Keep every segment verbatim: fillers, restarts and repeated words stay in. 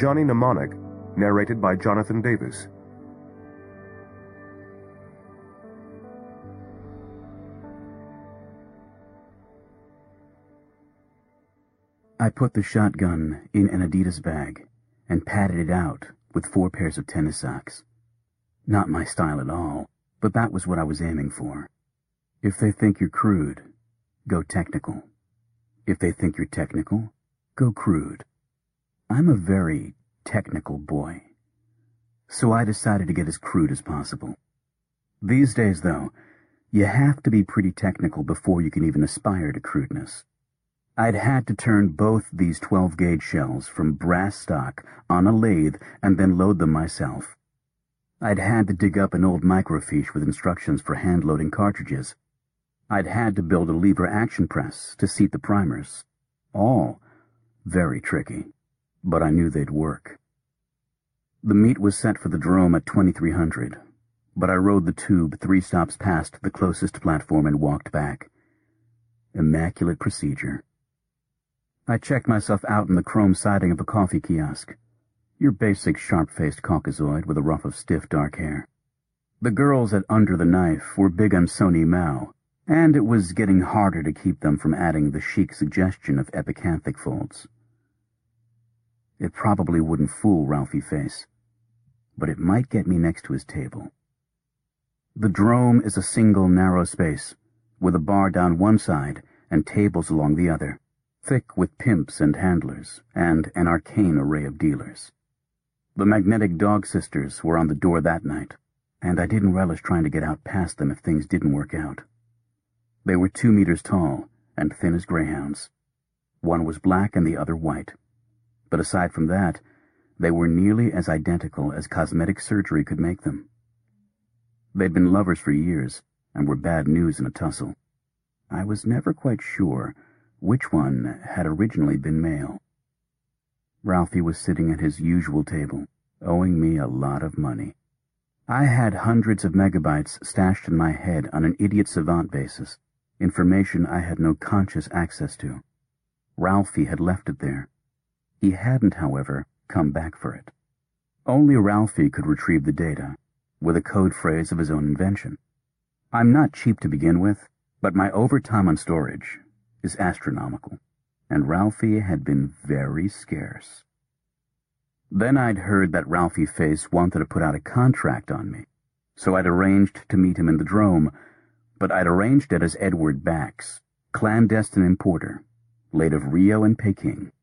Johnny Mnemonic, narrated by Jonathan Davis. I put the shotgun in an Adidas bag and padded it out with four pairs of tennis socks. Not my style at all, but that was what I was aiming for. If they think you're crude, go technical. If they think you're technical, go crude. I'm a very technical boy, so I decided to get as crude as possible. These days, though, you have to be pretty technical before you can even aspire to crudeness. I'd had to turn both these twelve-gauge shells from brass stock on a lathe and then load them myself. I'd had to dig up an old microfiche with instructions for hand-loading cartridges. I'd had to build a lever action press to seat the primers. All very tricky, but I knew they'd work. The meet was set for the Drome at twenty-three hundred, but I rode the tube three stops past the closest platform and walked back. Immaculate procedure. I checked myself out in the chrome siding of a coffee kiosk. Your basic sharp-faced Caucasoid with a ruff of stiff dark hair. The girls at Under the Knife were big on Sony Mao, and it was getting harder to keep them from adding the chic suggestion of epicanthic folds. It probably wouldn't fool Ralphie Face, but it might get me next to his table. The Drome is a single narrow space, with a bar down one side and tables along the other, thick with pimps and handlers, and an arcane array of dealers. The Magnetic Dog Sisters were on the door that night, and I didn't relish trying to get out past them if things didn't work out. They were two meters tall and thin as greyhounds. One was black and the other white. But aside from that, they were nearly as identical as cosmetic surgery could make them. They'd been lovers for years and were bad news in a tussle. I was never quite sure which one had originally been male. Ralphie was sitting at his usual table, owing me a lot of money. I had hundreds of megabytes stashed in my head on an idiot savant basis, information I had no conscious access to. Ralphie had left it there. He hadn't, however, come back for it. Only Ralphie could retrieve the data, with a code phrase of his own invention. I'm not cheap to begin with, but my overtime on storage is astronomical, and Ralphie had been very scarce. Then I'd heard that Ralphie Face wanted to put out a contract on me, so I'd arranged to meet him in the Drome, but I'd arranged it as Edward Bax, clandestine importer, late of Rio and Peking.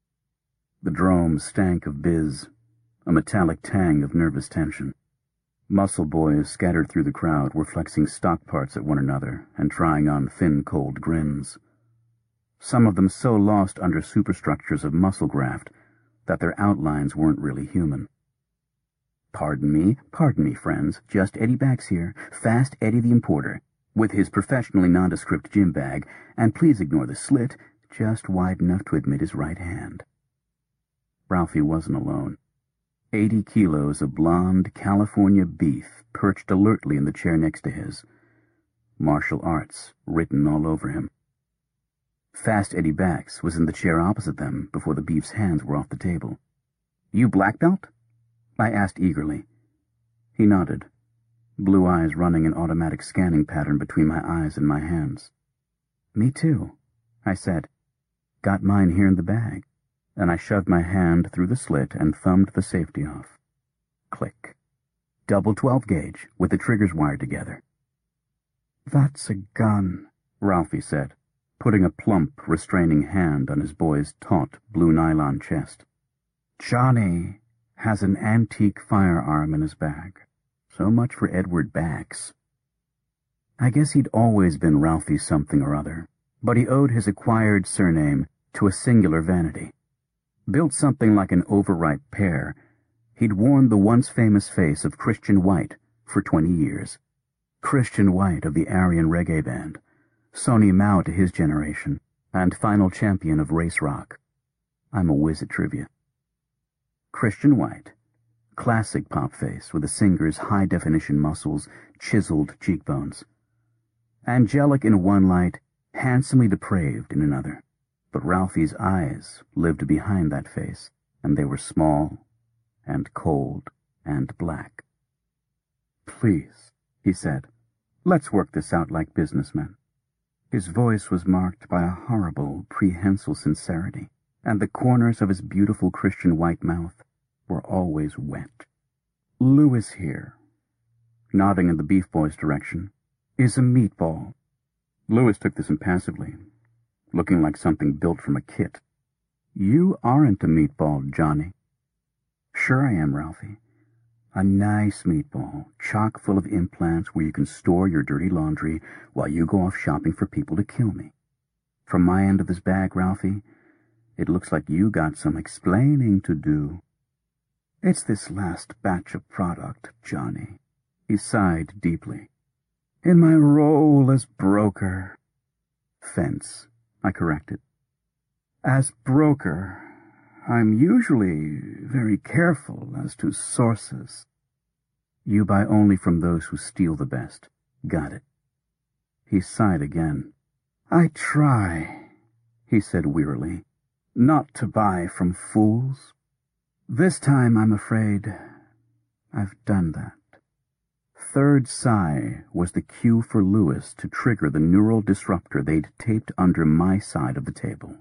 The Drome stank of biz, a metallic tang of nervous tension. Muscle boys scattered through the crowd were flexing stock parts at one another and trying on thin, cold grins. Some of them so lost under superstructures of muscle graft that their outlines weren't really human. Pardon me, pardon me, friends, just Eddie Bax here, Fast Eddie the Importer, with his professionally nondescript gym bag, and please ignore the slit, just wide enough to admit his right hand. Ralphie wasn't alone. Eighty kilos of blonde California beef perched alertly in the chair next to his, martial arts written all over him. Fast Eddie Bax was in the chair opposite them before the beef's hands were off the table. "You black belt?" I asked eagerly. He nodded, blue eyes running an automatic scanning pattern between my eyes and my hands. "Me too," I said. "Got mine here in the bag." And I shoved my hand through the slit and thumbed the safety off. Click. Double twelve gauge, with the triggers wired together. "That's a gun," Ralphie said, putting a plump, restraining hand on his boy's taut, blue nylon chest. "Johnny has an antique firearm in his bag. So much for Edward Bax." I guess he'd always been Ralphie something or other, but he owed his acquired surname to a singular vanity. Built something like an overripe pear, he'd worn the once famous face of Christian White for twenty years. Christian White of the Aryan Reggae Band, Sony Mao to his generation, and final champion of race rock. I'm a whiz at trivia. Christian White, classic pop face with a singer's high-definition muscles, chiseled cheekbones. Angelic in one light, handsomely depraved in another. But Ralphie's eyes lived behind that face, and they were small and cold and black. "Please," he said, "let's work this out like businessmen." His voice was marked by a horrible, prehensile sincerity, and the corners of his beautiful Christian white mouth were always wet. "Louis here," nodding in the Beef Boy's direction, "is a meatball." Louis took this impassively, looking like something built from a kit. "You aren't a meatball, Johnny." "Sure I am, Ralphie. A nice meatball, chock full of implants where you can store your dirty laundry while you go off shopping for people to kill me. From my end of this bag, Ralphie, it looks like you got some explaining to do." "It's this last batch of product, Johnny." He sighed deeply. "In my role as broker—" "Fence," I corrected. "As broker, I'm usually very careful as to sources." "You buy only from those who steal the best. Got it." He sighed again. "I try," he said wearily, "not to buy from fools. This time, I'm afraid, I've done that." Third sigh was the cue for Louis to trigger the neural disruptor they'd taped under my side of the table.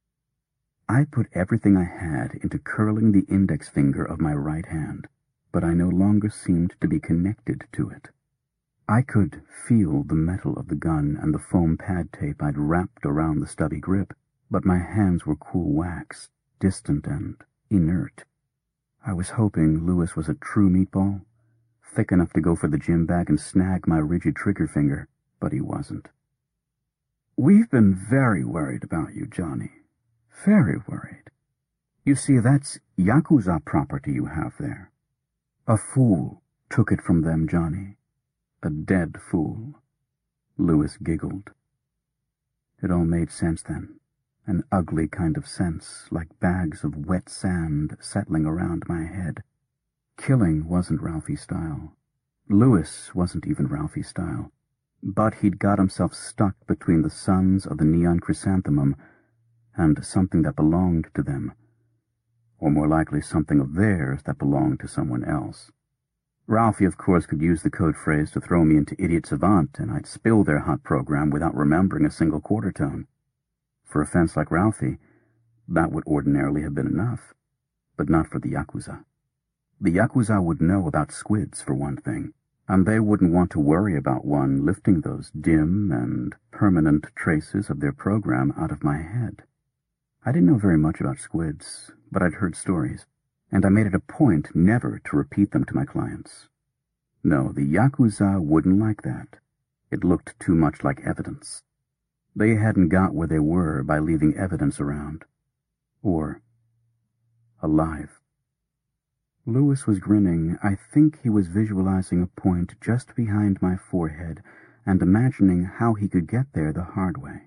I put everything I had into curling the index finger of my right hand, but I no longer seemed to be connected to it. I could feel the metal of the gun and the foam pad tape I'd wrapped around the stubby grip, but my hands were cool wax, distant and inert. I was hoping Louis was a true meatball, thick enough to go for the gym bag and snag my rigid trigger finger, but he wasn't. "We've been very worried about you, Johnny. Very worried. You see, that's Yakuza property you have there. A fool took it from them, Johnny. A dead fool." Louis giggled. It all made sense then, an ugly kind of sense, like bags of wet sand settling around my head. Killing wasn't Ralphie's style. Louis wasn't even Ralphie's style. But he'd got himself stuck between the sons of the Neon Chrysanthemum and something that belonged to them, or more likely something of theirs that belonged to someone else. Ralphie, of course, could use the code phrase to throw me into Idiot Savant, and I'd spill their hot program without remembering a single quarter tone. For a fence like Ralphie, that would ordinarily have been enough, but not for the Yakuza. The Yakuza would know about squids, for one thing, and they wouldn't want to worry about one lifting those dim and permanent traces of their program out of my head. I didn't know very much about squids, but I'd heard stories, and I made it a point never to repeat them to my clients. No, the Yakuza wouldn't like that. It looked too much like evidence. They hadn't got where they were by leaving evidence around. Or alive. Louis was grinning. I think he was visualizing a point just behind my forehead and imagining how he could get there the hard way.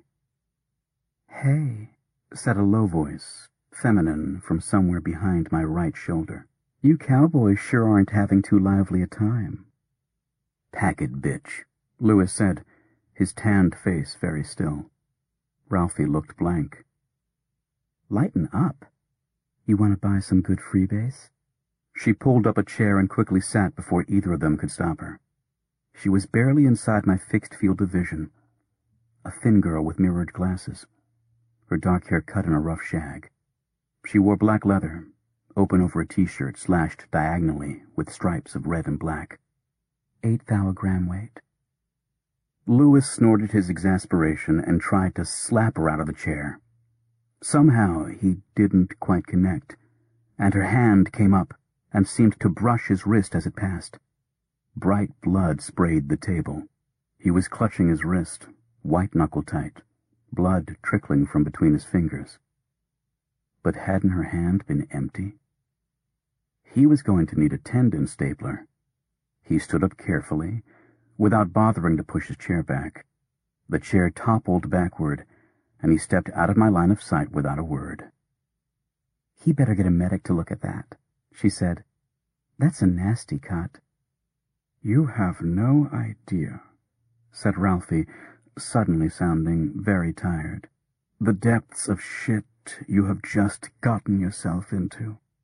"Hey," said a low voice, feminine, from somewhere behind my right shoulder. "You cowboys sure aren't having too lively a time." "Pack it, bitch," Louis said, his tanned face very still. Ralphie looked blank. "Lighten up. You want to buy some good freebase?" She pulled up a chair and quickly sat before either of them could stop her. She was barely inside my fixed field of vision, a thin girl with mirrored glasses, her dark hair cut in a rough shag. She wore black leather, open over a T-shirt slashed diagonally with stripes of red and black. Eight thou a gram weight. Louis snorted his exasperation and tried to slap her out of the chair. Somehow he didn't quite connect, and her hand came up and seemed to brush his wrist as it passed. Bright blood sprayed the table. He was clutching his wrist, white knuckle tight, blood trickling from between his fingers. But hadn't her hand been empty? He was going to need a tendon stapler. He stood up carefully, without bothering to push his chair back. The chair toppled backward, and he stepped out of my line of sight without a word. "He better get a medic to look at that," she said. "That's a nasty cut." "You have no idea," said Ralphie, suddenly sounding very tired. "The depths of shit you have just gotten yourself into."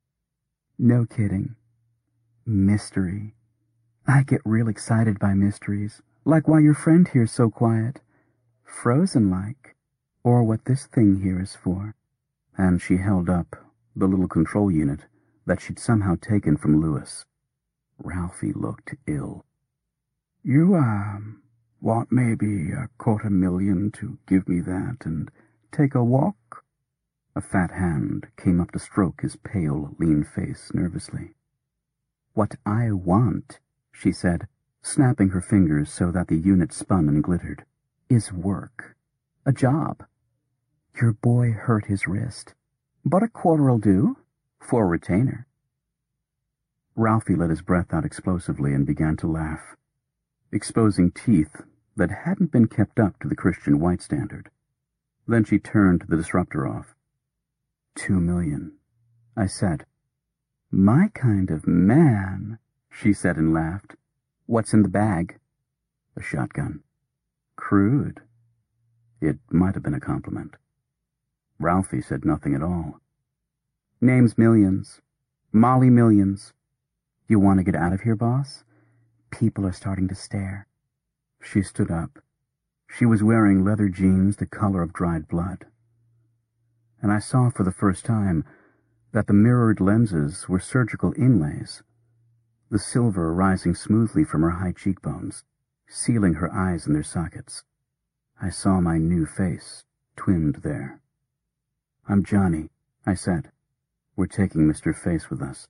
No kidding. Mystery. I get real excited by mysteries, like why your friend here's so quiet. Frozen-like. Or what this thing here is for. And she held up the little control unit that she'd somehow taken from Lewis. Ralphie looked ill. You, um, want maybe a quarter million to give me that and take a walk? A fat hand came up to stroke his pale, lean face nervously. What I want, she said, snapping her fingers so that the unit spun and glittered, is work. A job. Your boy hurt his wrist. But a quarter'll do, for a retainer. Ralphie let his breath out explosively and began to laugh, exposing teeth that hadn't been kept up to the Christian White standard. Then she turned the disruptor off. Two million, I said. My kind of man, she said and laughed. What's in the bag? A shotgun. Crude. It might have been a compliment. Ralphie said nothing at all. Name's Millions. Molly Millions. You want to get out of here, boss? People are starting to stare. She stood up. She was wearing leather jeans the color of dried blood. And I saw for the first time that the mirrored lenses were surgical inlays, the silver rising smoothly from her high cheekbones, sealing her eyes in their sockets. I saw my new face, twinned there. I'm Johnny, I said. We're taking Mister Face with us.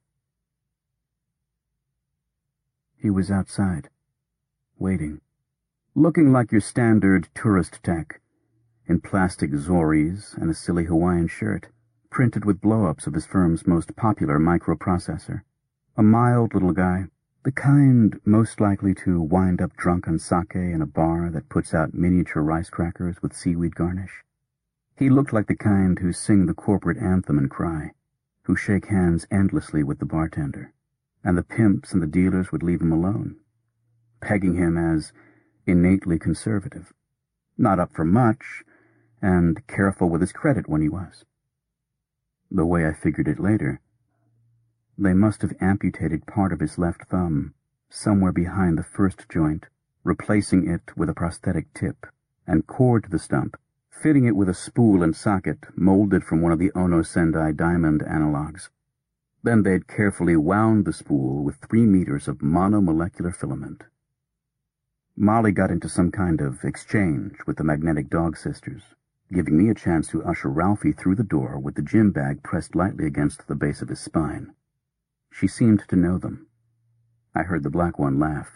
He was outside, waiting, looking like your standard tourist tech, in plastic Zoris and a silly Hawaiian shirt, printed with blow-ups of his firm's most popular microprocessor. A mild little guy, the kind most likely to wind up drunk on sake in a bar that puts out miniature rice crackers with seaweed garnish. He looked like the kind who sing the corporate anthem and cry, who shake hands endlessly with the bartender, and the pimps and the dealers would leave him alone, pegging him as innately conservative, not up for much, and careful with his credit when he was. The way I figured it later, they must have amputated part of his left thumb, somewhere behind the first joint, replacing it with a prosthetic tip, and cord to the stump, fitting it with a spool and socket molded from one of the Ono Sendai diamond analogs. Then they'd carefully wound the spool with three meters of monomolecular filament. Molly got into some kind of exchange with the Magnetic Dog Sisters, giving me a chance to usher Ralphie through the door with the gym bag pressed lightly against the base of his spine. She seemed to know them. I heard the black one laugh.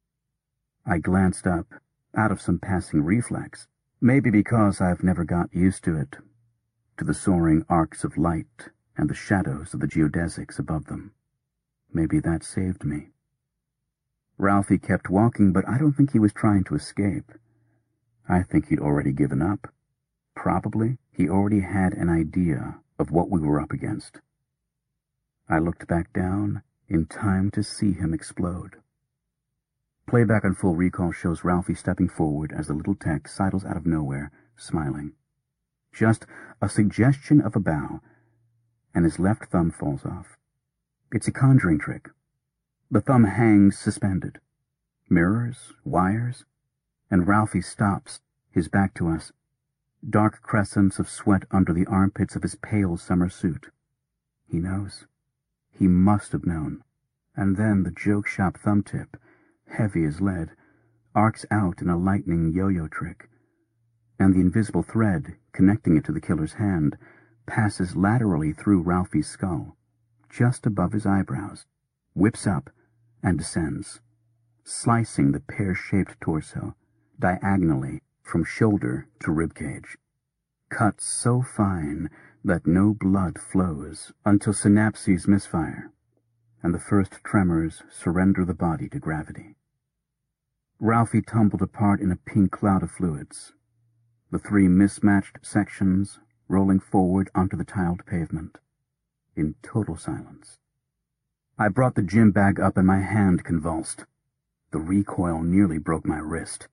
I glanced up, out of some passing reflex, maybe because I've never got used to it, to the soaring arcs of light and the shadows of the geodesics above them. Maybe that saved me. Ralphie kept walking, but I don't think he was trying to escape. I think he'd already given up. Probably he already had an idea of what we were up against. I looked back down in time to see him explode. Playback on full recall shows Ralphie stepping forward as the little tech sidles out of nowhere, smiling. Just a suggestion of a bow, and his left thumb falls off. It's a conjuring trick. The thumb hangs suspended. Mirrors, wires, and Ralphie stops, his back to us, dark crescents of sweat under the armpits of his pale summer suit. He knows. He must have known. And then the joke shop thumb tip, heavy as lead, arcs out in a lightning yo-yo trick, and the invisible thread connecting it to the killer's hand passes laterally through Ralphie's skull, just above his eyebrows, whips up, and descends, slicing the pear-shaped torso diagonally from shoulder to ribcage. Cuts so fine that no blood flows until synapses misfire, and the first tremors surrender the body to gravity. Ralphie tumbled apart in a pink cloud of fluids, the three mismatched sections rolling forward onto the tiled pavement, in total silence. I brought the gym bag up and my hand convulsed. The recoil nearly broke my wrist.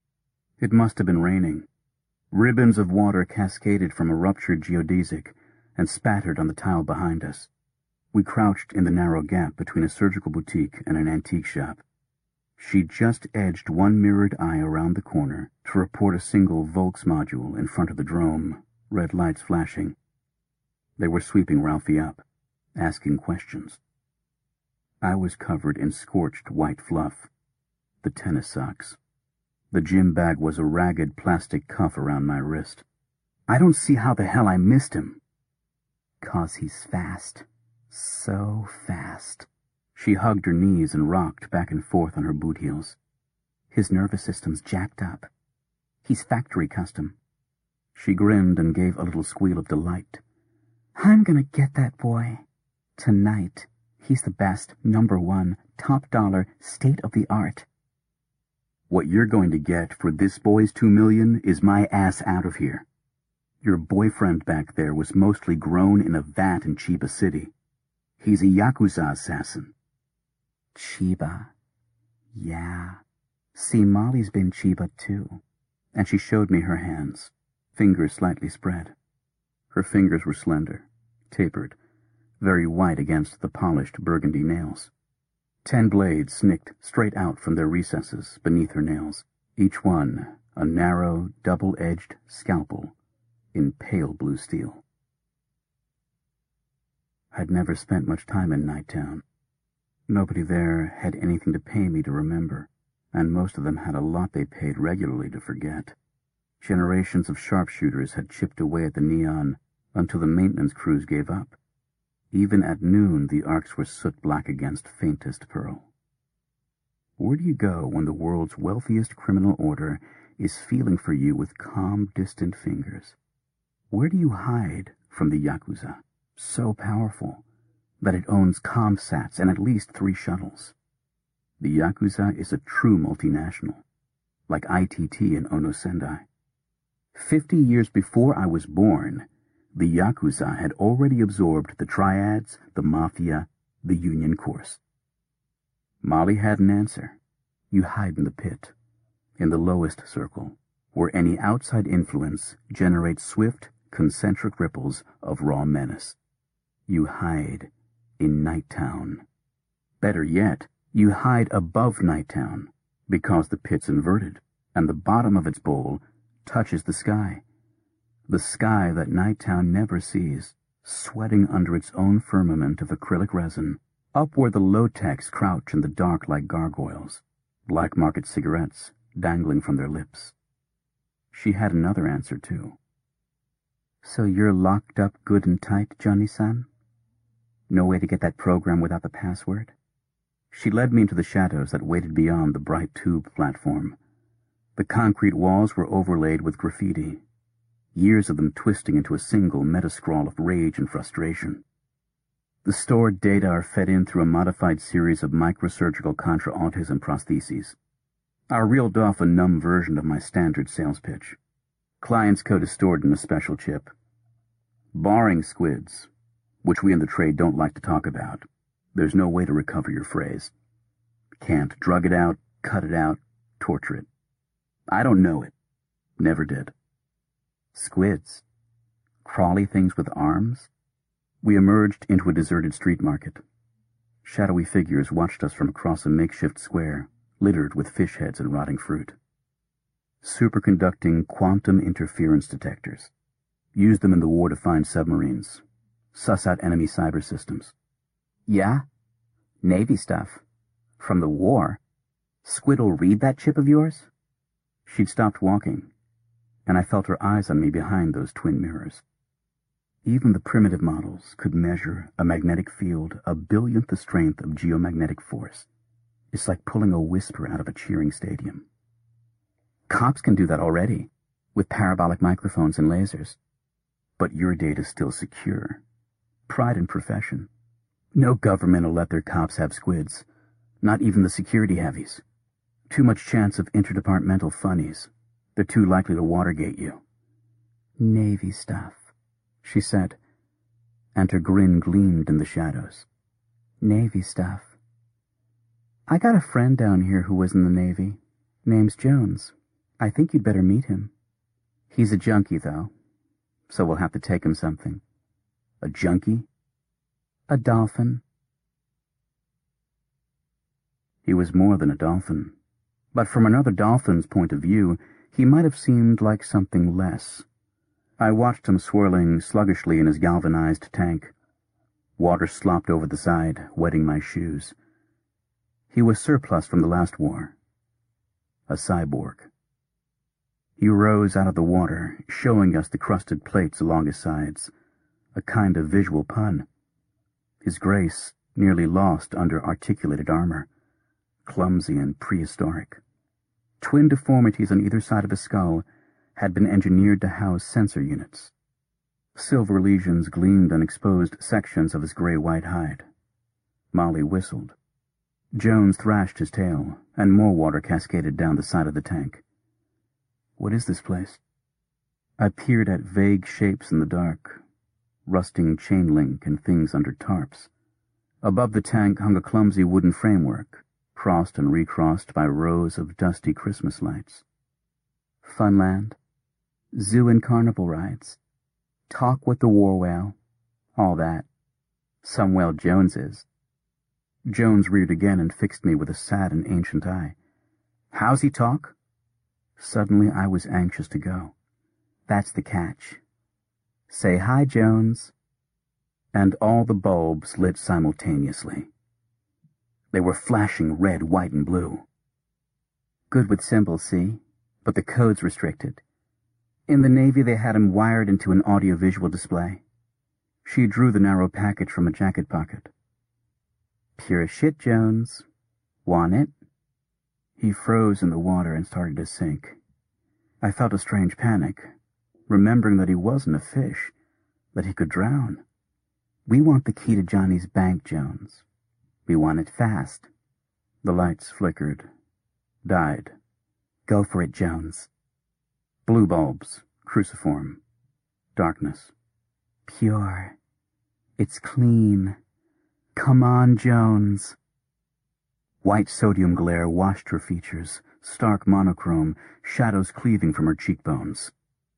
It must have been raining. Ribbons of water cascaded from a ruptured geodesic and spattered on the tile behind us. We crouched in the narrow gap between a surgical boutique and an antique shop. She just edged one mirrored eye around the corner to report a single Volks module in front of the drome, red lights flashing. They were sweeping Ralphie up, asking questions. I was covered in scorched white fluff. The tennis socks. The gym bag was a ragged plastic cuff around my wrist. I don't see how the hell I missed him. 'Cause he's fast. So fast. She hugged her knees and rocked back and forth on her boot heels. His nervous system's jacked up. He's factory custom. She grinned and gave a little squeal of delight. I'm gonna get that boy. Tonight. He's the best, number one, top dollar, state-of-the-art. What you're going to get for this boy's two million is my ass out of here. Your boyfriend back there was mostly grown in a vat in Chiba City. He's a Yakuza assassin. Chiba. Yeah. See, Molly's been Chiba too. And she showed me her hands, fingers slightly spread. Her fingers were slender, tapered, very white against the polished burgundy nails. Ten blades snicked straight out from their recesses beneath her nails, each one a narrow, double-edged scalpel in pale blue steel. I'd never spent much time in Nighttown. Nobody there had anything to pay me to remember, and most of them had a lot they paid regularly to forget. Generations of sharpshooters had chipped away at the neon until the maintenance crews gave up. Even at noon, the arcs were soot-black against faintest pearl. Where do you go when the world's wealthiest criminal order is feeling for you with calm, distant fingers? Where do you hide from the Yakuza, so powerful that it owns ComSats and at least three shuttles? The Yakuza is a true multinational, like I T T and Ono Sendai. Fifty years before I was born, the Yakuza had already absorbed the triads, the mafia, the union course. Molly had an answer. You hide in the pit, in the lowest circle, where any outside influence generates swift, concentric ripples of raw menace. You hide in Nighttown. Better yet, you hide above Nighttown, because the pit's inverted, and the bottom of its bowl touches the sky. The sky that Nighttown never sees, sweating under its own firmament of acrylic resin, up where the low-techs crouch in the dark like gargoyles, black market cigarettes dangling from their lips. She had another answer, too. So you're locked up good and tight, Johnny-san? No way to get that program without the password? She led me into the shadows that waited beyond the bright tube platform. The concrete walls were overlaid with graffiti, years of them twisting into a single meta-scrawl of rage and frustration. The stored data are fed in through a modified series of microsurgical contra-autism prostheses. I reeled off a numb version of my standard sales pitch. Client's code is stored in a special chip. Barring squids, which we in the trade don't like to talk about, there's no way to recover your phrase. Can't drug it out, cut it out, torture it. I don't know it. Never did. Squids. Crawly things with arms? We emerged into a deserted street market. Shadowy figures watched us from across a makeshift square, littered with fish heads and rotting fruit. Superconducting quantum interference detectors. Use them in the war to find submarines. Suss out enemy cyber systems. Yeah? Navy stuff. From the war? Squid'll read that chip of yours? She'd stopped walking, and I felt her eyes on me behind those twin mirrors. Even the primitive models could measure a magnetic field a billionth the strength of geomagnetic force. It's like pulling a whisper out of a cheering stadium. Cops can do that already, with parabolic microphones and lasers. But your data's still secure. Pride in profession. No government will let their cops have squids, not even the security heavies. Too much chance of interdepartmental funnies. They're too likely to Watergate you. Navy stuff, she said, and her grin gleamed in the shadows. Navy stuff. I got a friend down here who was in the Navy. Name's Jones. I think you'd better meet him. He's a junkie, though, so we'll have to take him something. A junkie? A dolphin? He was more than a dolphin, but from another dolphin's point of view, he might have seemed like something less. I watched him swirling sluggishly in his galvanized tank. Water slopped over the side, wetting my shoes. He was surplus from the last war. A cyborg. He rose out of the water, showing us the crusted plates along his sides, a kind of visual pun. His grace nearly lost under articulated armor, clumsy and prehistoric. Twin deformities on either side of his skull had been engineered to house sensor units. Silver lesions gleamed on exposed sections of his gray-white hide. Molly whistled. Jones thrashed his tail, and more water cascaded down the side of the tank. What is this place? I peered at vague shapes in the dark, rusting chain link and things under tarps. Above the tank hung a clumsy wooden framework, crossed and recrossed by rows of dusty Christmas lights. Funland, zoo and carnival rides, talk with the war whale, all that. Some whale Jones is. Jones reared again and fixed me with a sad and ancient eye. How's he talk? Suddenly I was anxious to go. That's the catch. Say hi, Jones. And all the bulbs lit simultaneously. They were flashing red, white, and blue. Good with symbols, see? But the code's restricted. In the Navy they had him wired into an audiovisual display. She drew the narrow package from a jacket pocket. Pure shit, Jones. Want it? He froze in the water and started to sink. I felt a strange panic, remembering that he wasn't a fish, that he could drown. We want the key to Johnny's bank, Jones. We want it fast. The lights flickered, died. Go for it, Jones. Blue bulbs, cruciform, darkness. Pure. It's clean. Come on, Jones. White sodium glare washed her features, stark monochrome, shadows cleaving from her cheekbones.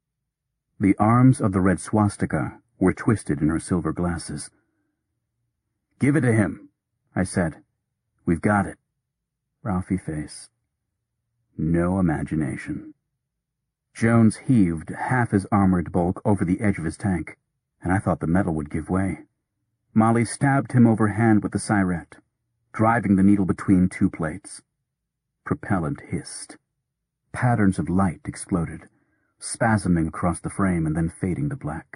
The arms of the red swastika were twisted in her silver glasses. Give it to him, I said. We've got it. Ralphie face. No imagination. Jones heaved half his armored bulk over the edge of his tank, and I thought the metal would give way. Molly stabbed him overhand with the Siret, driving the needle between two plates. Propellant hissed. Patterns of light exploded, spasming across the frame and then fading to black.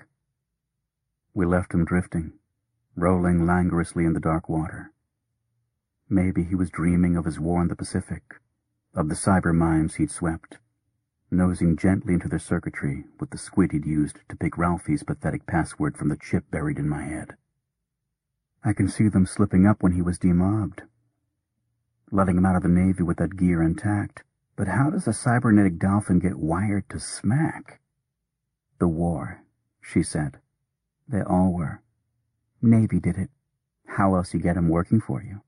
We left him drifting, rolling languorously in the dark water. Maybe he was dreaming of his war in the Pacific, of the cyber mines he'd swept, nosing gently into their circuitry with the squid he'd used to pick Ralphie's pathetic password from the chip buried in my head. I can see them slipping up when he was demobbed, letting him out of the Navy with that gear intact. But how does a cybernetic dolphin get wired to smack? The war, she said. They all were. Navy did it. How else you get him working for you?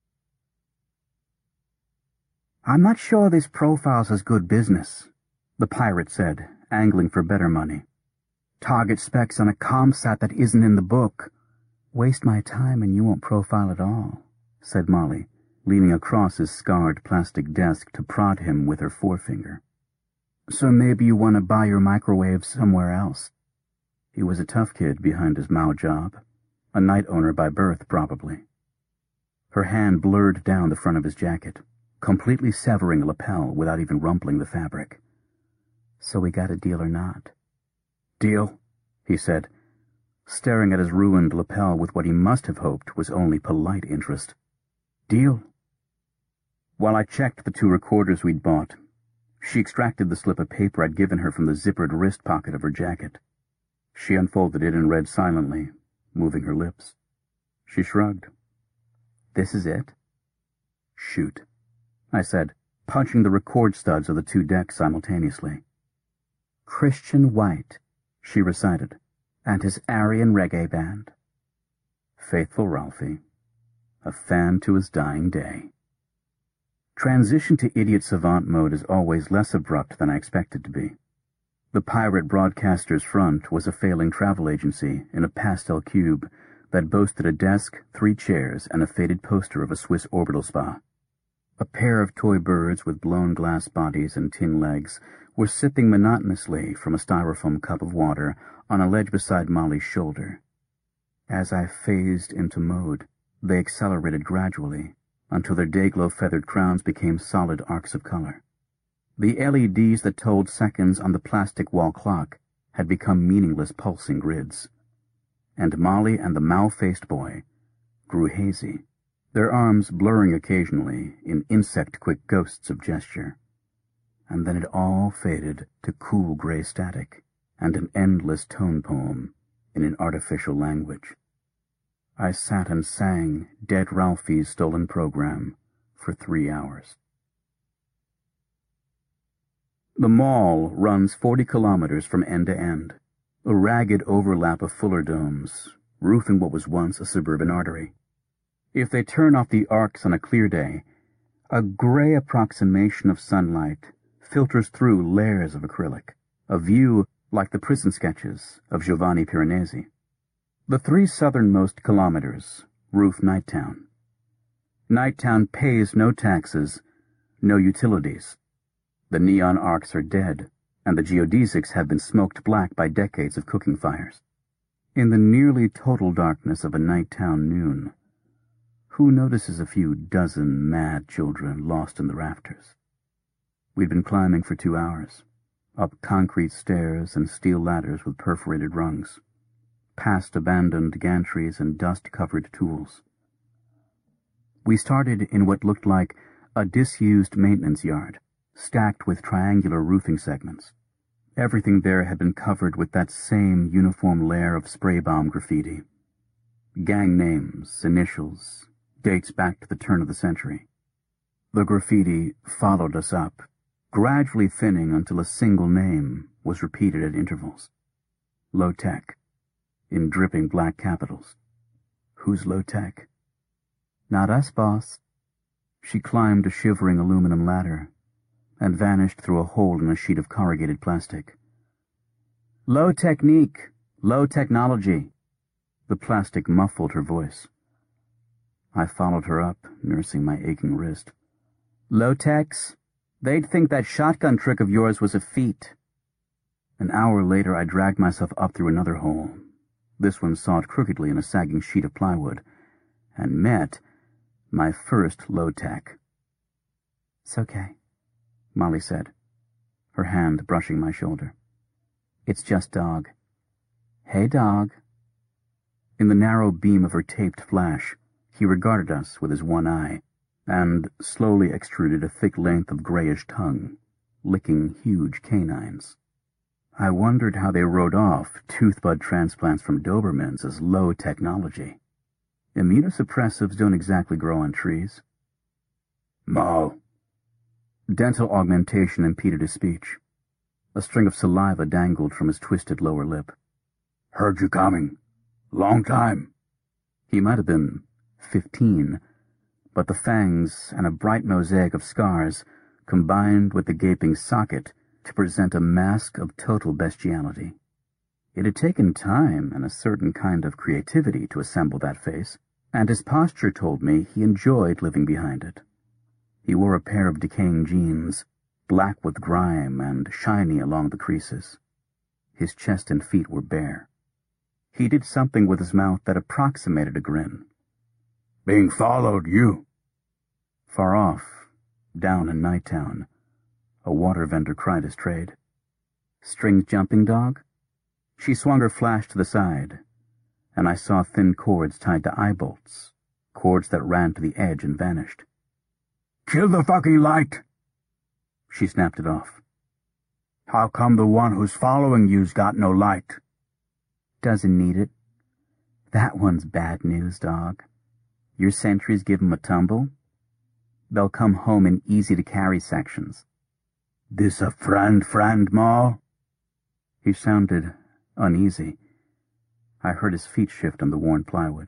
I'm not sure this profile's as good business, the pirate said, angling for better money. Target specs on a ComSat that isn't in the book. Waste my time and you won't profile at all, said Molly, leaning across his scarred plastic desk to prod him with her forefinger. So maybe you want to buy your microwave somewhere else. He was a tough kid behind his Mao job, a night owner by birth probably. Her hand blurred down the front of his jacket, completely severing a lapel without even rumpling the fabric. So we got a deal or not? Deal, he said, staring at his ruined lapel with what he must have hoped was only polite interest. Deal. While I checked the two recorders we'd bought, she extracted the slip of paper I'd given her from the zippered wrist pocket of her jacket. She unfolded it and read silently, moving her lips. She shrugged. This is it? Shoot, I said, punching the record studs of the two decks simultaneously. Christian White, she recited, and his Aryan reggae band. Faithful Ralphie, a fan to his dying day. Transition to idiot savant mode is always less abrupt than I expected to be. The pirate broadcaster's front was a failing travel agency in a pastel cube that boasted a desk, three chairs, and a faded poster of a Swiss orbital spa. A pair of toy birds with blown glass bodies and tin legs were sipping monotonously from a styrofoam cup of water on a ledge beside Molly's shoulder. As I phased into mode, they accelerated gradually until their day-glow feathered crowns became solid arcs of color. The L E Ds that told seconds on the plastic wall clock had become meaningless pulsing grids. And Molly and the mal-faced boy grew hazy, their arms blurring occasionally in insect-quick ghosts of gesture. And then it all faded to cool gray static and an endless tone poem in an artificial language. I sat and sang Dead Ralphie's Stolen Program for three hours. The mall runs forty kilometers from end to end, a ragged overlap of fuller domes, roofing what was once a suburban artery. If they turn off the arcs on a clear day, a gray approximation of sunlight filters through layers of acrylic, a view like the prison sketches of Giovanni Piranesi. The three southernmost kilometers roof Nighttown. Nighttown pays no taxes, no utilities. The neon arcs are dead, and the geodesics have been smoked black by decades of cooking fires. In the nearly total darkness of a Nighttown noon, who notices a few dozen mad children lost in the rafters? We'd been climbing for two hours, up concrete stairs and steel ladders with perforated rungs, past abandoned gantries and dust-covered tools. We started in what looked like a disused maintenance yard, stacked with triangular roofing segments. Everything there had been covered with that same uniform layer of spray bomb graffiti. Gang names, initials, dates back to the turn of the century. The graffiti followed us up, gradually thinning until a single name was repeated at intervals. Low-Tech, in dripping black capitals. Who's Low-Tech? Not us, boss. She climbed a shivering aluminum ladder and vanished through a hole in a sheet of corrugated plastic. Low technique, low technology. The plastic muffled her voice. I followed her up, nursing my aching wrist. Low techs? They'd think that shotgun trick of yours was a feat. An hour later I dragged myself up through another hole, this one sawed crookedly in a sagging sheet of plywood, and met my first low-tech. It's okay, Molly said, her hand brushing my shoulder. It's just Dog. Hey, Dog. In the narrow beam of her taped flash, he regarded us with his one eye, and slowly extruded a thick length of grayish tongue, licking huge canines. I wondered how they wrote off toothbud transplants from Dobermans as low technology. Immunosuppressives don't exactly grow on trees. Mo. Dental augmentation impeded his speech. A string of saliva dangled from his twisted lower lip. Heard you coming. Long time. He might have been fifteen, but the fangs and a bright mosaic of scars combined with the gaping socket to present a mask of total bestiality. It had taken time and a certain kind of creativity to assemble that face, and his posture told me he enjoyed living behind it. He wore a pair of decaying jeans, black with grime and shiny along the creases. His chest and feet were bare. He did something with his mouth that approximated a grin. Being followed, you. Far off, down in Nighttown, a water vendor cried his trade. Strings jumping, Dog? She swung her flash to the side, and I saw thin cords tied to eye bolts, cords that ran to the edge and vanished. Kill the fucking light! She snapped it off. How come the one who's following you's got no light? Doesn't need it. That one's bad news, Dog. Your sentries give 'em a tumble. They'll come home in easy-to-carry sections. This a friend, friend, Ma? He sounded uneasy. I heard his feet shift on the worn plywood.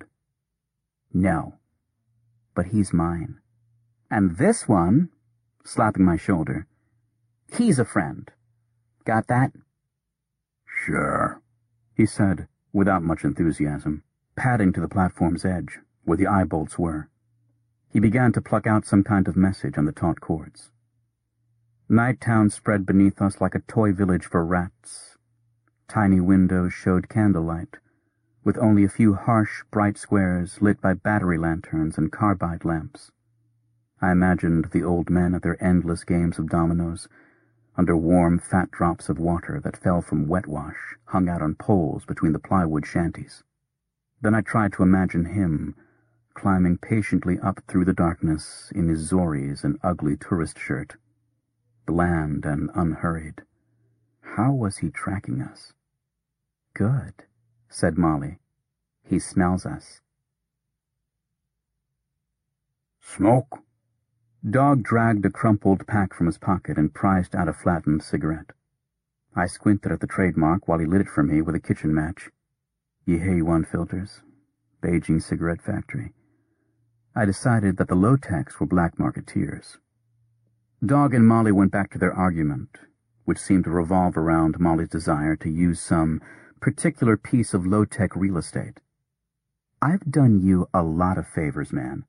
No, but he's mine. And this one, slapping my shoulder, he's a friend. Got that? Sure, he said, without much enthusiasm, padding to the platform's edge, where the eye bolts were. He began to pluck out some kind of message on the taut cords. Nighttown spread beneath us like a toy village for rats. Tiny windows showed candlelight, with only a few harsh, bright squares lit by battery lanterns and carbide lamps. I imagined the old men at their endless games of dominoes, under warm, fat drops of water that fell from wet wash hung out on poles between the plywood shanties. Then I tried to imagine him, climbing patiently up through the darkness in his Zoris and ugly tourist shirt. Bland and unhurried. How was he tracking us? Good, said Molly. He smells us. Smoke? Dog dragged a crumpled pack from his pocket and prized out a flattened cigarette. I squinted at the trademark while he lit it for me with a kitchen match. Yehe-One filters. Beijing cigarette factory. I decided that the low-techs were black marketeers. Dog and Molly went back to their argument, which seemed to revolve around Molly's desire to use some particular piece of low-tech real estate. I've done you a lot of favors, man.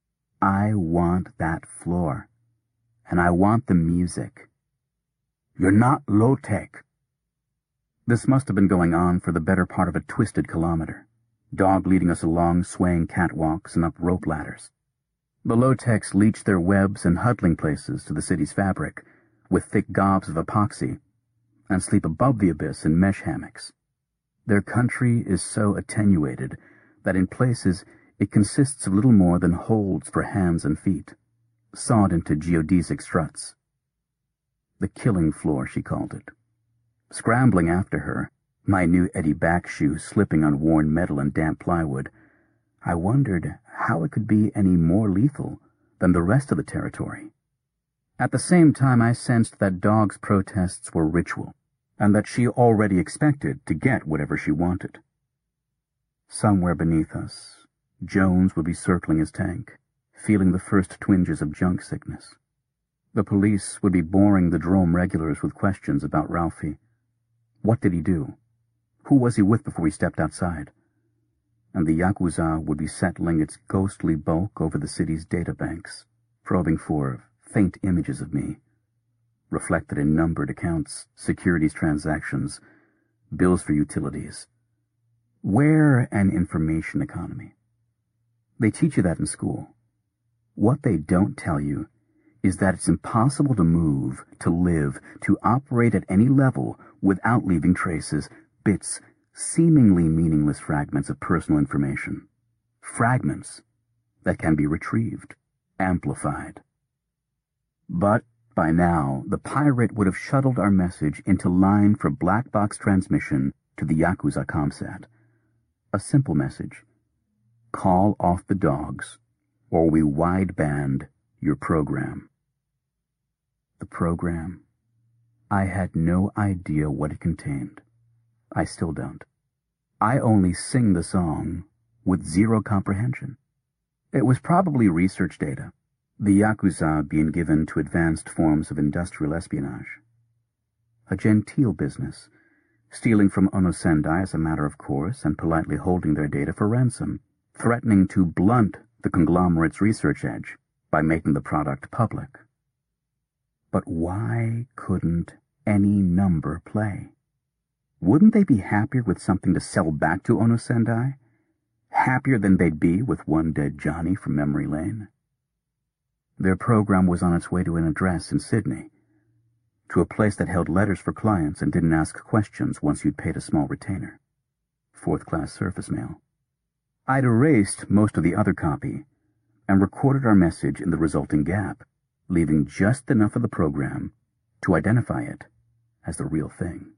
I want that floor. And I want the music. You're not low-tech. This must have been going on for the better part of a twisted kilometer. Dog leading us along swaying catwalks and up rope ladders. The low-techs leached their webs and huddling places to the city's fabric, with thick gobs of epoxy, and sleep above the abyss in mesh hammocks. Their country is so attenuated that in places it consists of little more than holds for hands and feet, sawed into geodesic struts. The killing floor, she called it. Scrambling after her, my new Eddie back shoe slipping on worn metal and damp plywood, I wondered how it could be any more lethal than the rest of the territory. At the same time, I sensed that Dog's protests were ritual, and that she already expected to get whatever she wanted. Somewhere beneath us, Jones would be circling his tank, feeling the first twinges of junk sickness. The police would be boring the Drome regulars with questions about Ralphie. What did he do? Who was he with before he stepped outside? And the Yakuza would be settling its ghostly bulk over the city's databanks, probing for faint images of me, reflected in numbered accounts, securities transactions, bills for utilities. Where an information economy? They teach you that in school. What they don't tell you is that it's impossible to move, to live, to operate at any level without leaving traces, bits, seemingly meaningless fragments of personal information. Fragments that can be retrieved, amplified. But by now, the pirate would have shuttled our message into line for black box transmission to the Yakuza ComSat. A simple message. Call off the dogs, or we wideband your program. The program. I had no idea what it contained. I still don't. I only sing the song with zero comprehension. It was probably research data, the Yakuza being given to advanced forms of industrial espionage. A genteel business, stealing from Ono Sendai as a matter of course and politely holding their data for ransom, threatening to blunt the conglomerate's research edge by making the product public. But why couldn't any number play? Wouldn't they be happier with something to sell back to Ono Sendai? Happier than they'd be with one dead Johnny from Memory Lane? Their program was on its way to an address in Sydney, to a place that held letters for clients and didn't ask questions once you'd paid a small retainer. Fourth-class surface mail. I'd erased most of the other copy and recorded our message in the resulting gap, leaving just enough of the program to identify it as the real thing.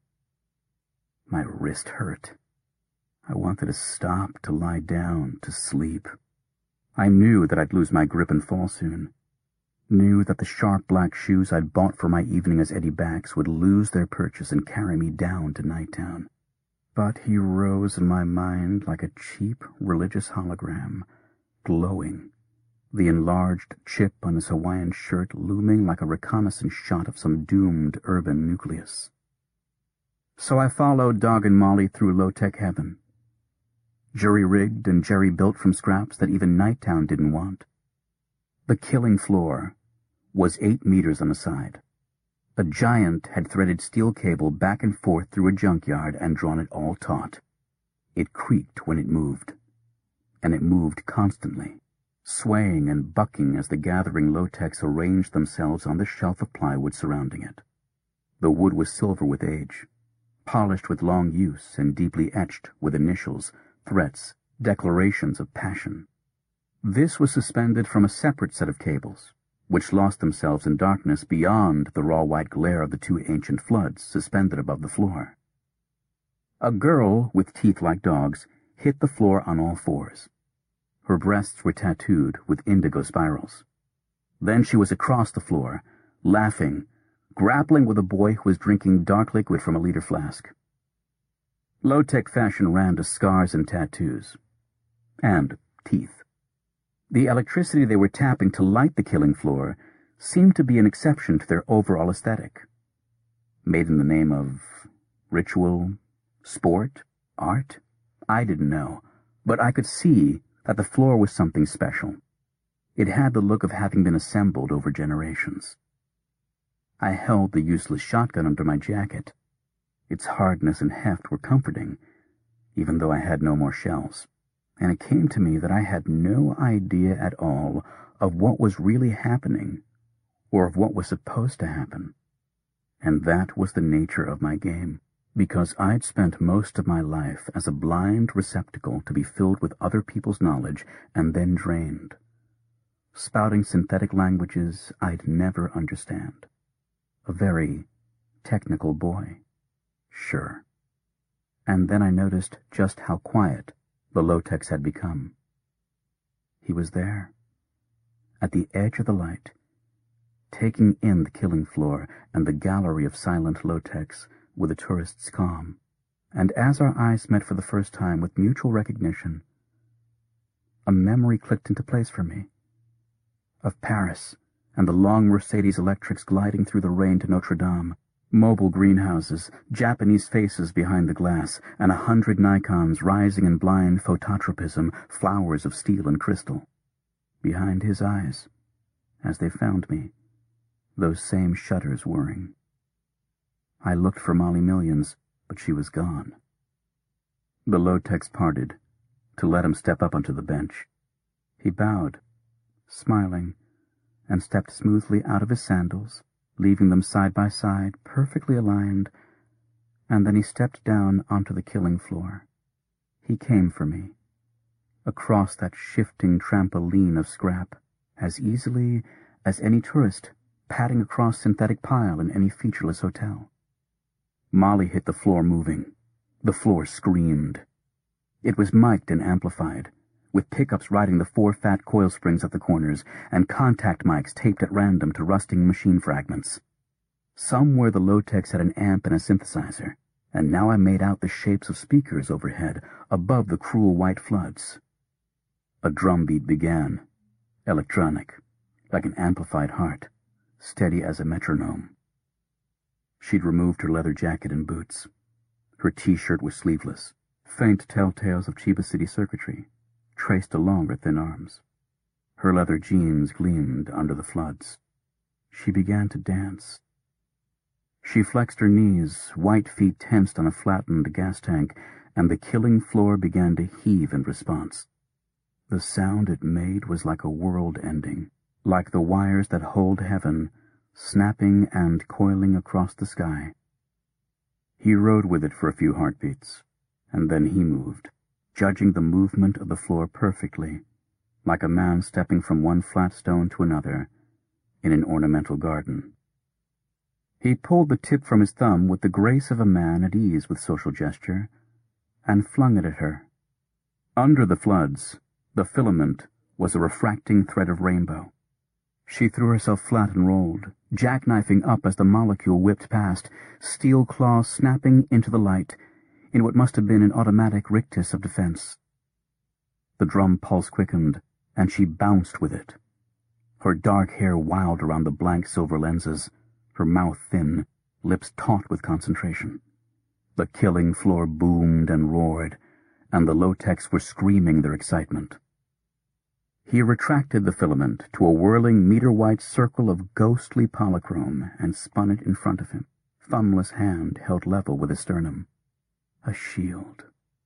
My wrist hurt. I wanted to stop, to lie down, to sleep. I knew that I'd lose my grip and fall soon. Knew that the sharp black shoes I'd bought for my evening as Eddie Bax would lose their purchase and carry me down to Nighttown. But he rose in my mind like a cheap religious hologram, glowing, the enlarged chip on his Hawaiian shirt looming like a reconnaissance shot of some doomed urban nucleus. So I followed Dog and Molly through low-tech heaven. Jury-rigged and jerry-built from scraps that even Nighttown didn't want. The killing floor was eight meters on a side. A giant had threaded steel cable back and forth through a junkyard and drawn it all taut. It creaked when it moved, and it moved constantly, swaying and bucking as the gathering low-techs arranged themselves on the shelf of plywood surrounding it. The wood was silver with age, polished with long use and deeply etched with initials, threats, declarations of passion. This was suspended from a separate set of cables, which lost themselves in darkness beyond the raw white glare of the two ancient floods suspended above the floor. A girl with teeth like dogs hit the floor on all fours. Her breasts were tattooed with indigo spirals. Then she was across the floor, laughing, grappling with a boy who was drinking dark liquid from a liter flask. Low-tech fashion ran to scars and tattoos. And teeth. The electricity they were tapping to light the killing floor seemed to be an exception to their overall aesthetic. Made in the name of ritual, sport, art? I didn't know, but I could see that the floor was something special. It had the look of having been assembled over generations. I held the useless shotgun under my jacket. Its hardness and heft were comforting, even though I had no more shells. And it came to me that I had no idea at all of what was really happening, or of what was supposed to happen. And that was the nature of my game, because I'd spent most of my life as a blind receptacle to be filled with other people's knowledge and then drained, spouting synthetic languages I'd never understand. A very technical boy. Sure. And then I noticed just how quiet the low-techs had become. He was there, at the edge of the light, taking in the killing floor and the gallery of silent low-techs with a tourist's calm. And as our eyes met for the first time with mutual recognition, a memory clicked into place for me. Of Paris and the long Mercedes electrics gliding through the rain to Notre Dame, mobile greenhouses, Japanese faces behind the glass, and a hundred Nikons rising in blind phototropism, flowers of steel and crystal. Behind his eyes, as they found me, those same shutters whirring. I looked for Molly Millions, but she was gone. The low-techs parted, to let him step up onto the bench. He bowed, smiling, and stepped smoothly out of his sandals, leaving them side by side, perfectly aligned, and then he stepped down onto the killing floor. He came for me, across that shifting trampoline of scrap, as easily as any tourist padding across synthetic pile in any featureless hotel. Molly hit the floor moving. The floor screamed. It was mic'd and amplified, with pickups riding the four fat coil springs at the corners, and contact mics taped at random to rusting machine fragments. Somewhere the low-techs had an amp and a synthesizer, and now I made out the shapes of speakers overhead, above the cruel white floods. A drumbeat began, electronic, like an amplified heart, steady as a metronome. She'd removed her leather jacket and boots. Her T-shirt was sleeveless, faint telltales of Chiba City circuitry traced along her thin arms. Her leather jeans gleamed under the floods. She began to dance. She flexed her knees, white feet tensed on a flattened gas tank, and the killing floor began to heave in response. The sound it made was like a world ending, like the wires that hold heaven, snapping and coiling across the sky. He rode with it for a few heartbeats, and then he moved, judging the movement of the floor perfectly, like a man stepping from one flat stone to another in an ornamental garden. He pulled the tip from his thumb with the grace of a man at ease with social gesture, and flung it at her. Under the floods, the filament was a refracting thread of rainbow. She threw herself flat and rolled, jackknifing up as the molecule whipped past, steel claws snapping into the light, in what must have been an automatic rictus of defense. The drum pulse quickened, and she bounced with it. Her dark hair wild around the blank silver lenses, her mouth thin, lips taut with concentration. The killing floor boomed and roared, and the low-techs were screaming their excitement. He retracted the filament to a whirling meter-wide circle of ghostly polychrome and spun it in front of him, thumbless hand held level with his sternum. A shield.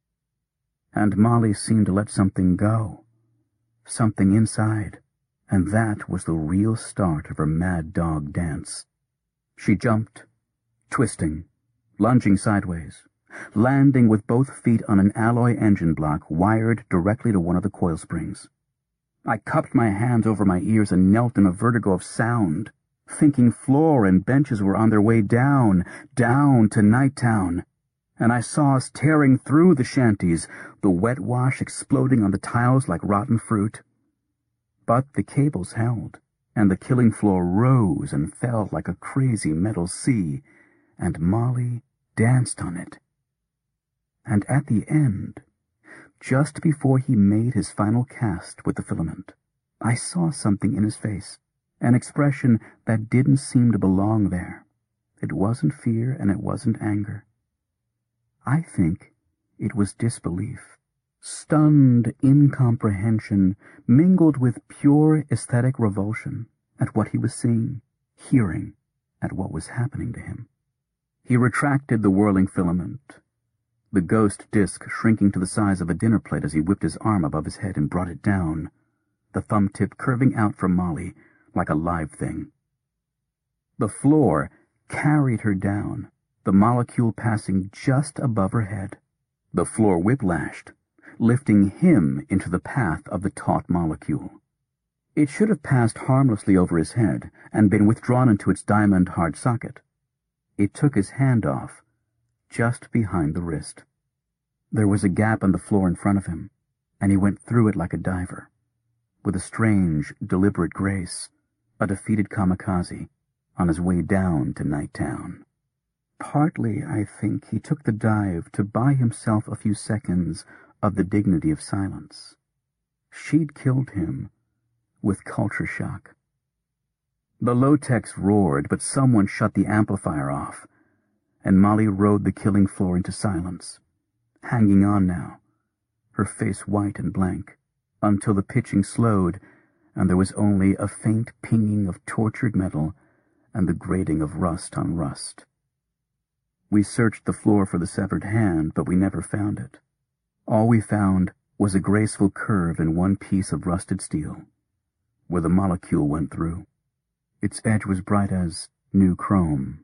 And Molly seemed to let something go. Something inside, and that was the real start of her mad dog dance. She jumped, twisting, lunging sideways, landing with both feet on an alloy engine block wired directly to one of the coil springs. I cupped my hands over my ears and knelt in a vertigo of sound, thinking floor and benches were on their way down, down to Nighttown, and I saw us tearing through the shanties, the wet wash exploding on the tiles like rotten fruit. But the cables held, and the killing floor rose and fell like a crazy metal sea, and Molly danced on it. And at the end, just before he made his final cast with the filament, I saw something in his face, an expression that didn't seem to belong there. It wasn't fear and it wasn't anger. I think it was disbelief, stunned incomprehension mingled with pure aesthetic revulsion at what he was seeing, hearing, at what was happening to him. He retracted the whirling filament, the ghost disk shrinking to the size of a dinner plate as he whipped his arm above his head and brought it down, the thumb tip curving out from Molly like a live thing. The floor carried her down, the molecule passing just above her head. The floor whiplashed, lifting him into the path of the taut molecule. It should have passed harmlessly over his head and been withdrawn into its diamond-hard socket. It took his hand off, just behind the wrist. There was a gap on the floor in front of him, and he went through it like a diver, with a strange, deliberate grace, a defeated kamikaze, on his way down to Nighttown. Partly, I think, he took the dive to buy himself a few seconds of the dignity of silence. She'd killed him with culture shock. The low-techs roared, but someone shut the amplifier off, and Molly rode the killing floor into silence, hanging on now, her face white and blank, until the pitching slowed and there was only a faint pinging of tortured metal and the grating of rust on rust. We searched the floor for the severed hand, but we never found it. All we found was a graceful curve in one piece of rusted steel, where the molecule went through. Its edge was bright as new chrome.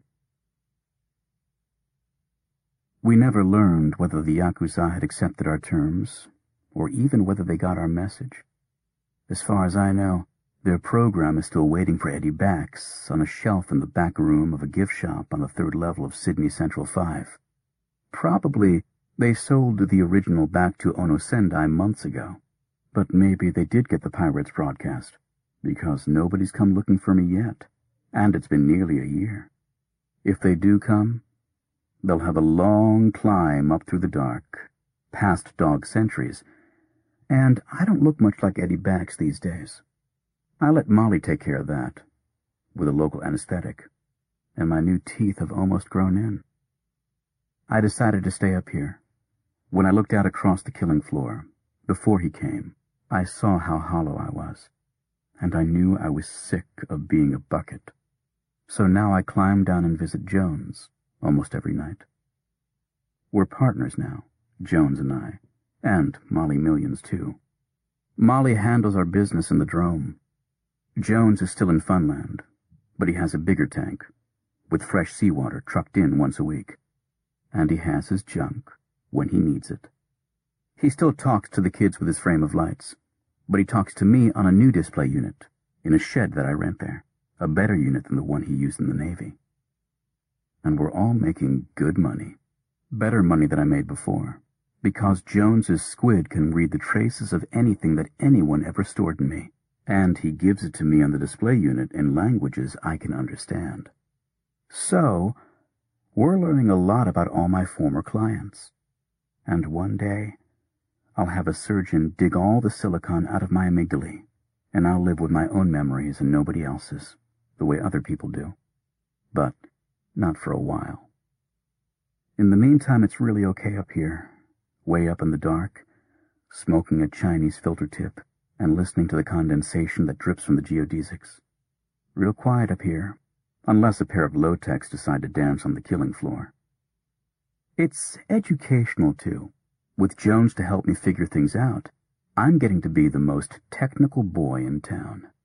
We never learned whether the Yakuza had accepted our terms, or even whether they got our message. As far as I know, their program is still waiting for Eddie Bax on a shelf in the back room of a gift shop on the third level of Sydney Central five. Probably they sold the original back to Ono Sendai months ago, but maybe they did get the Pirates broadcast, because nobody's come looking for me yet, and it's been nearly a year. If they do come, they'll have a long climb up through the dark, past dog sentries, and I don't look much like Eddie Bax these days. I let Molly take care of that, with a local anesthetic, and my new teeth have almost grown in. I decided to stay up here. When I looked out across the killing floor, before he came, I saw how hollow I was, and I knew I was sick of being a bucket. So now I climb down and visit Jones almost every night. We're partners now, Jones and I, and Molly Millions too. Molly handles our business in the Drome. Jones is still in Funland, but he has a bigger tank, with fresh seawater trucked in once a week, and he has his junk when he needs it. He still talks to the kids with his frame of lights, but he talks to me on a new display unit, in a shed that I rent there, a better unit than the one he used in the Navy. And we're all making good money, better money than I made before, because Jones's squid can read the traces of anything that anyone ever stored in me, and he gives it to me on the display unit in languages I can understand. So, we're learning a lot about all my former clients, and one day I'll have a surgeon dig all the silicon out of my amygdala, and I'll live with my own memories and nobody else's, the way other people do. But not for a while. In the meantime, it's really okay up here, way up in the dark, smoking a Chinese filter tip and listening to the condensation that drips from the geodesics. Real quiet up here, unless a pair of low-techs decide to dance on the killing floor. It's educational, too. With Jones to help me figure things out, I'm getting to be the most technical boy in town.